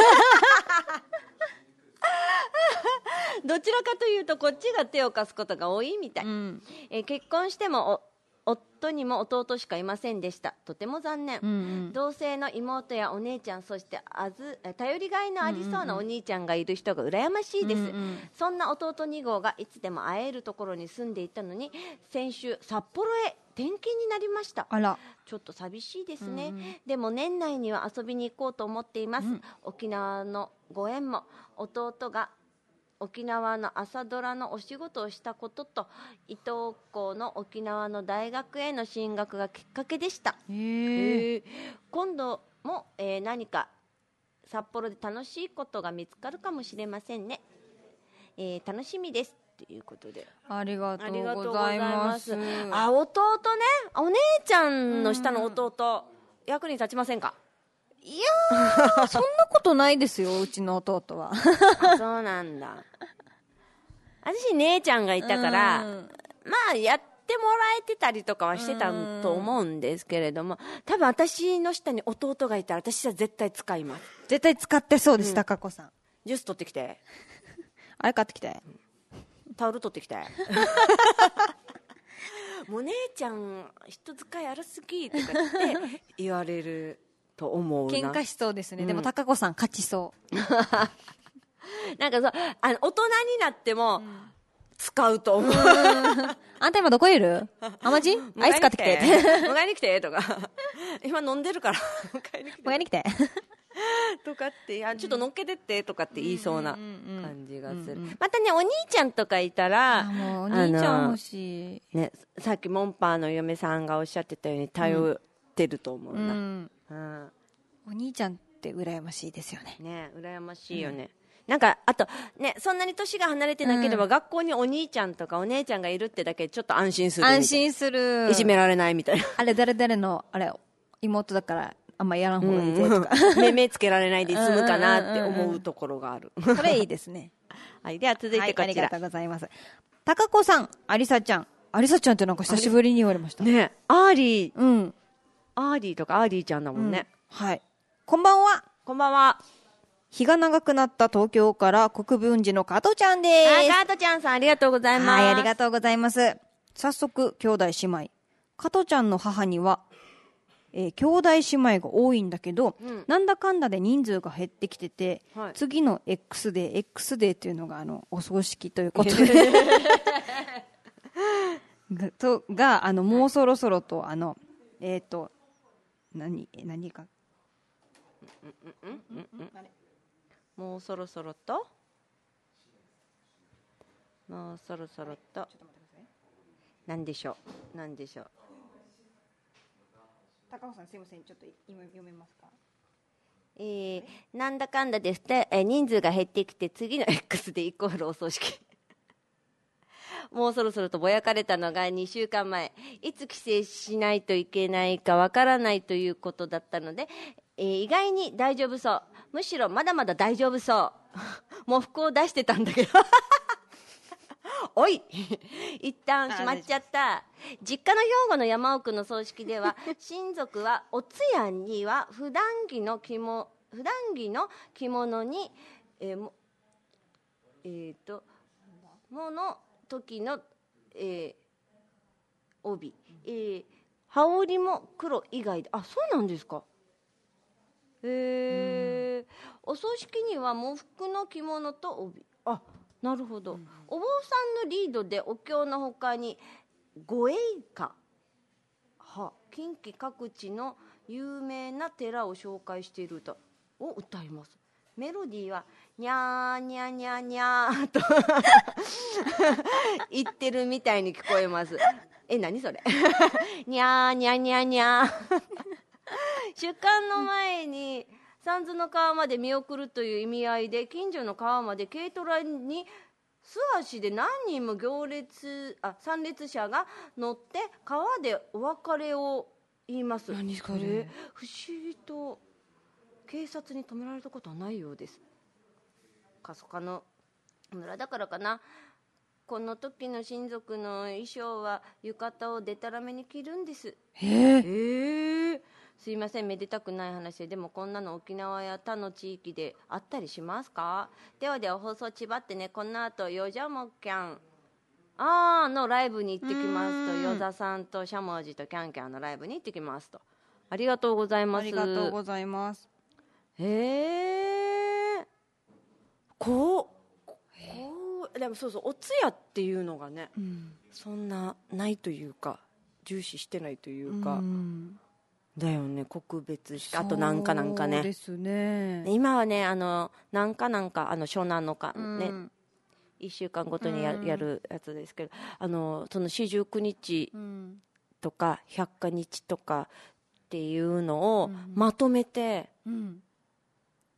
どちらかというとこっちが手を貸すことが多いみたい、うん、えー、結婚しても夫にも弟しかいませんでした。とても残念、うんうん、同性の妹やお姉ちゃん、そしてあず頼りがいのありそうなお兄ちゃんがいる人が羨ましいです、うんうん、そんな弟に号がいつでも会えるところに住んでいたのに、先週札幌へ転勤になりました。 あら、 ちょっと寂しいですね、うんうん、でも年内には遊びに行こうと思っています、うん、沖縄のご縁も弟が沖縄の朝ドラのお仕事をしたことと、伊東校の沖縄の大学への進学がきっかけでした。へー。今度も、えー、何か札幌で楽しいことが見つかるかもしれませんね、えー、楽しみですということで、 ありがとありがとうごうございざいまますす。あ、弟ね、お姉ちゃんの下の弟、役に立ちませんか？ いやーそんなことないですよ、うちの弟は。 あ、そうなんだ。私姉ちゃんがいたから、まあやってもらえてたりとかはしてたと思うんですけれども、多分私の下に弟がいたら私は絶対使います。 絶対使ってそうです、 うん高子さん。 ジュース取ってきて、 あれ買ってきて、 タオル取ってきて。もう姉ちゃん人使い荒すぎとかって言われると思うな。 喧嘩しそうですね、 うんでも高子さん勝ちそう。 なんかそう、あの大人になっても使うと思う。 あんた今どこいる？あまじ？アイス買ってきて。 迎えに来てとか、今飲んでるから迎えに来て迎えに来て。 とかって、いやちょっと乗っけてってとかって言いそうな感じがする。 うんうんうん、 またね、お兄ちゃんとかいたら、 あ、もうお兄ちゃん欲しい、 ね、さっきモンパーの嫁さんがおっしゃってたように頼ってると思うな、 うんうん、 お兄ちゃんって羨ましいですよね。 ね、羨ましいよね、うん、なんかあとね、そんなに年が離れてなければ、うん、学校にお兄ちゃんとかお姉ちゃんがいるってだけでちょっと安心する。 安心する。 いじめられないみたいな。 あれ誰々のあれ妹だからあんまやらん方がいいぜとか、 うん、目目つけられないで済むかなって思うところがある。 それいいですね。 はい、では続いてこちら、はい、ありがとうございます。高子さん、ありさちゃん、ありさちゃんってなんか久しぶりに言われました。 ね、アーリー、 うん、 アーリーとかアーリーちゃんだもんね。 うん、はい。こんばんは。 こんばんは。 日が長くなった東京から国分寺の加藤ちゃんです。 あ、加藤ちゃんさんありがとうございます。 はい、ありがとうございます。早速兄弟姉妹、加藤ちゃんの母には。えー、兄弟姉妹が多いんだけど、うん、なんだかんだで人数が減ってきてて、はい、次の X デー X デーっていうのがあのお葬式ということでとがあのもうそろそろとあのえっ、ー、と何何かもうそろそろともうそろそろと何でしょう何でしょう。 高尾さんすいません、ちょっと今読めますか。 えー、なんだかんだで、えー、人数が減ってきて次の X でイコールお葬式もうそろそろとぼやかれたのがにしゅうかんまえ、いつ帰省しないといけないかわからないということだったので、えー、意外に大丈夫そう、むしろまだまだ大丈夫そうもう服を出してたんだけどおい一旦しまっちゃった。実家の兵庫の山奥の葬式では親族はお通夜には普段着の着物普段着の着物にえー、もえー、ともの時の、えー、帯、えー、羽織も黒以外で、あ、そうなんですか。へえ、お葬式には喪服の着物と帯、あ、なるほど、うん、お坊さんのリードでお経のほかに御詠歌は近畿各地の有名な寺を紹介している歌を歌います。メロディーはにゃーにゃにゃにゃーと言ってるみたいに聞こえます。え、何それにゃーにゃにゃにゃー出棺の前に三途の川まで見送るという意味合いで、近所の川まで軽トラに素足で何人も行列あ参列者が乗って川でお別れを言います。 何それ、 不思議と警察に止められたことはないようです。過疎化の村だからかな。この時の親族の衣装は浴衣をでたらめに着るんです。 へえー、すいません、めでたくない話でもこんなの沖縄や他の地域であったりしますか。ではでは放送ちばってね、この後よじゃもキャンあーのライブに行ってきますと、よざさんとしゃもじとキャンキャンのライブに行ってきますと。ありがとうございます。 ありがとうございます。 へえ、こうこうでもそうそう、お通夜っていうのがね、うん、そんなないというか重視してないというか、うん、だよね、告別して、あとなんかなんかね、 そうですね、 今はね、あのなんかなんかあの湘南のか、うん、ね、いっしゅうかんごとに や,、うん、やるやつですけど、あのその四十九日とか百日とかっていうのをまとめて、うん、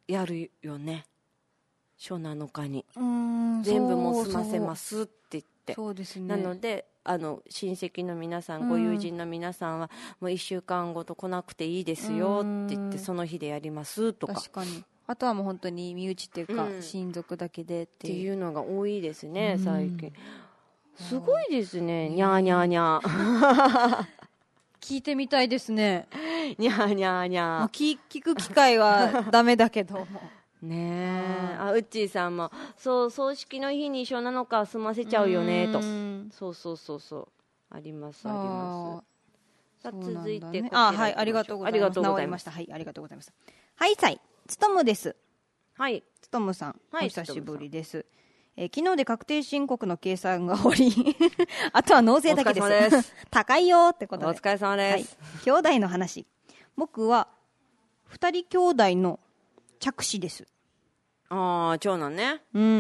やるよね、初なのかに。 うーん、 全部もう済ませそうますって言って。 そうですね。 なのであの親戚の皆さん、ご友人の皆さんはもういっしゅうかんごと来なくていいですよって言って、その日でやりますとか。 確かに。あとはもう本当に身内っていうか、 うん親族だけでっていう、 っていうのが多いですね、最近。すごいですね、にゃーにゃーにゃー。 聞いてみたいですね。 にゃーにゃーにゃー。 まあ、聞, 聞く機会はダメだけども。 ねえ、あ、うっちーさんもそう、葬式の日に一緒なのか済ませちゃうよねと。そうそうそうそう、ありますあります。さあ、続いてこちら、 あ、はい、ありがとうございます。 ありがとうございました。はい、ありがとうございます。はい、さい、つとむです。 はい、 つとむさん、 はい、 お久しぶりです。えー、昨日で確定申告の計算が終わりあとは納税だけです。 お疲れ様です。 高いよってことで。 お疲れ様です。 はい、兄弟の話。僕は二人兄弟の着子です。 ああ、長男ね。 うんうんうんうん。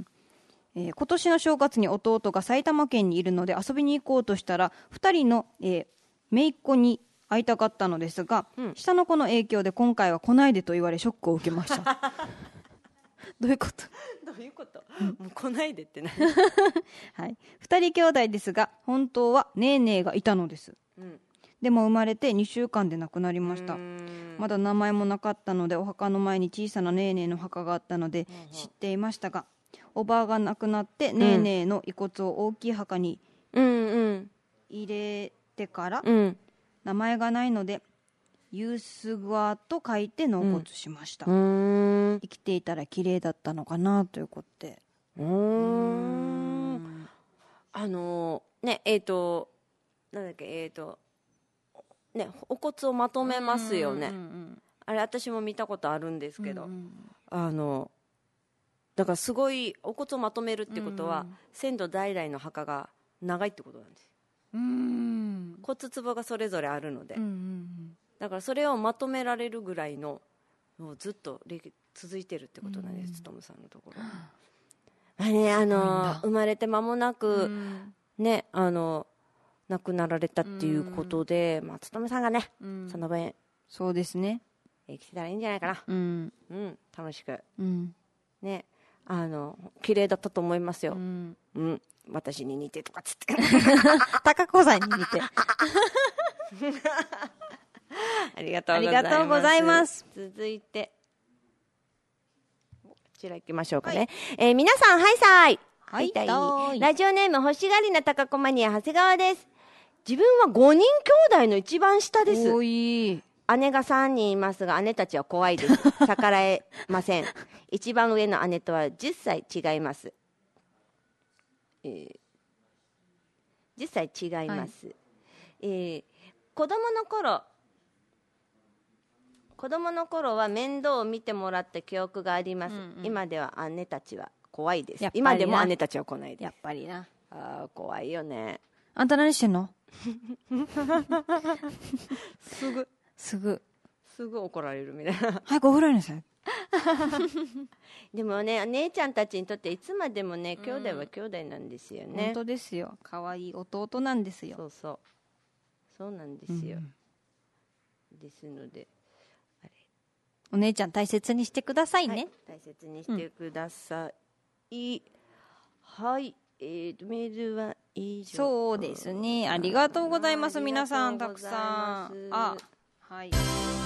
えー、今年の正月に弟が埼玉県にいるので遊びに行こうとしたら、二人の、えー、姪っ子に会いたかったのですが、うん、下の子の影響で今回は来ないでと言われショックを受けました。どういうこと？ どういうこと？もう来ないでってな。 はい。二人兄弟ですが、本当はネーネーがいたのです。うん、でも生まれてにしゅうかんで亡くなりました。まだ名前もなかったので、お墓の前に小さなネーネーの墓があったので知っていましたが、おばあが亡くなってネーネーの遺骨を大きい墓に入れてから、うんうん、名前がないのでユースグワと書いて納骨しました。うん、生きていたら綺麗だったのかなということで。うーん、 あのー、ねえっ、ー、となんだっけえっ、ー、とね、お骨をまとめますよね、うんうんうん、あれ私も見たことあるんですけど、うんうん、あのだからすごいお骨をまとめるってことは、うんうん、先祖代々の墓が長いってことなんです。うん、骨壺がそれぞれあるので、うんうんうん、だからそれをまとめられるぐらいのもうずっと続いてるってことなんです、トムさんのところ。あね、あの生まれて間もなく、うん、ね、あの亡くなられたっていうことで、まあ、勤さんがね、うん、その分そうですね、 生きてたらいいんじゃないかな、うんうん、楽しく、 うん、 ね、あの綺麗だったと思いますよ、うんうん、私に似てとかつって高子さんに似てありがとうございます。ありがとうございます。続いてこちら行きましょうかね、はい、えー、皆さんはいさい、はい、はい、ラジオネーム欲しがりな高子マニア長谷川です。自分はごにん兄弟の一番下です。 おい、 姉がさんにんいますが姉たちは怖いです。逆らえません。一番上の姉とはじゅっさい違います、えー、じゅっさい違います、はい、えー、子供の頃子供の頃は面倒を見てもらった記憶があります、うんうん、今では姉たちは怖いです。今でも姉たちは来ないです。 やっぱりな、 あ、怖いよね。 あんた何してんのすぐすぐすぐ怒られるみたいな。 早くお風呂になさいでもね、姉ちゃんたちにとっていつまでもね、兄弟は兄弟なんですよね。 本当ですよ、可愛い弟なんですよ。 そうそうそうなんですよ、うん、ですのであれ、 お姉ちゃん大切にしてくださいね、はい、 大切にしてください、うん、はい、えーと、メールは以上。 そうですね、ありがとうございます。皆さんたくさん、あ、はい、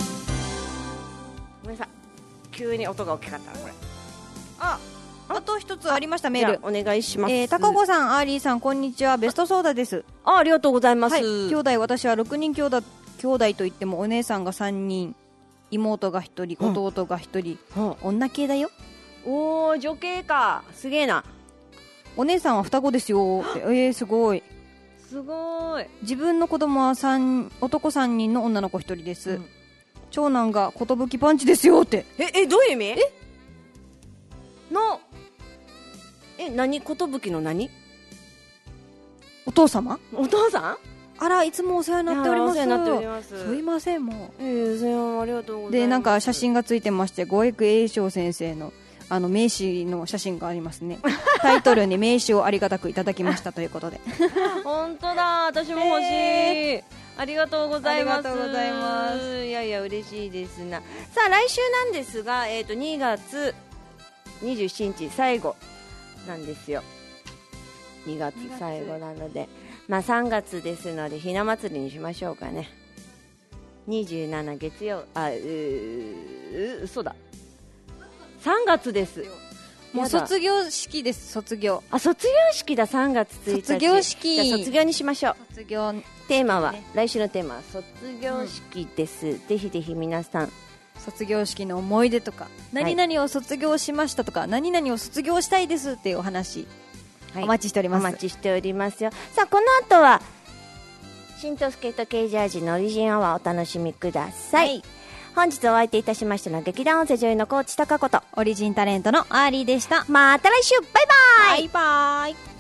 ごめんなさい、急に音が大きかったこれ。 あ、あと一つありました。メールお願いします。 えー、高子さん、アーリーさん、こんにちは。ベストソーダです。 あ、ありがとうございます、はい、 兄弟、私はろくにん兄弟、兄弟といってもお姉さんがさんにん、妹がひとり、弟がひとり、うん、女系だよ。 おー、女系か、すげえな。 お姉さんは双子ですよって。えー、すごいすごい。 自分の子供はさん男さんにんの女の子ひとりです、うん、長男が寿パンチですよって。 ええ、どういう意味？えのえ、何？寿の何？ お父様？ お父さん？ あら、いつもお世話になっております。 お世話になっております。 すいません、もう。 えー、それはありがとうございます。 で、なんか写真がついてまして、五役栄翔先生のあの名刺の写真がありますね。タイトルに名刺をありがたくいただきましたということで。 本当だ、私も欲しい、えー、 ありがとうございます。 ありがとうございます。 いやいや嬉しいですな。さあ来週なんですが、えーとにがつにじゅうしちにち最後なんですよ。にがつ最後なので、まあさんがつですのでひな祭りにしましょうかね。にじゅうしち月曜、あうー嘘だ、さんがつです。 もう卒業式です。卒業、 あ、卒業式だ。さんがつついたち卒業式。 じゃあ卒業にしましょう。 卒業テーマは、来週のテーマは卒業式です、うん、ぜひぜひ皆さん卒業式の思い出とか、何々を卒業しましたとか、はい、何々を卒業したいですっていうお話、はい、お待ちしております。 お待ちしておりますよ。さあこの後は新東助とケージャージのオリジンアワーお楽しみください、はい、本日お相手いたしましたのは劇団音声女優の高知貴子とオリジンタレントのアーリーでした。 また来週、バイバイ。 バイバイ。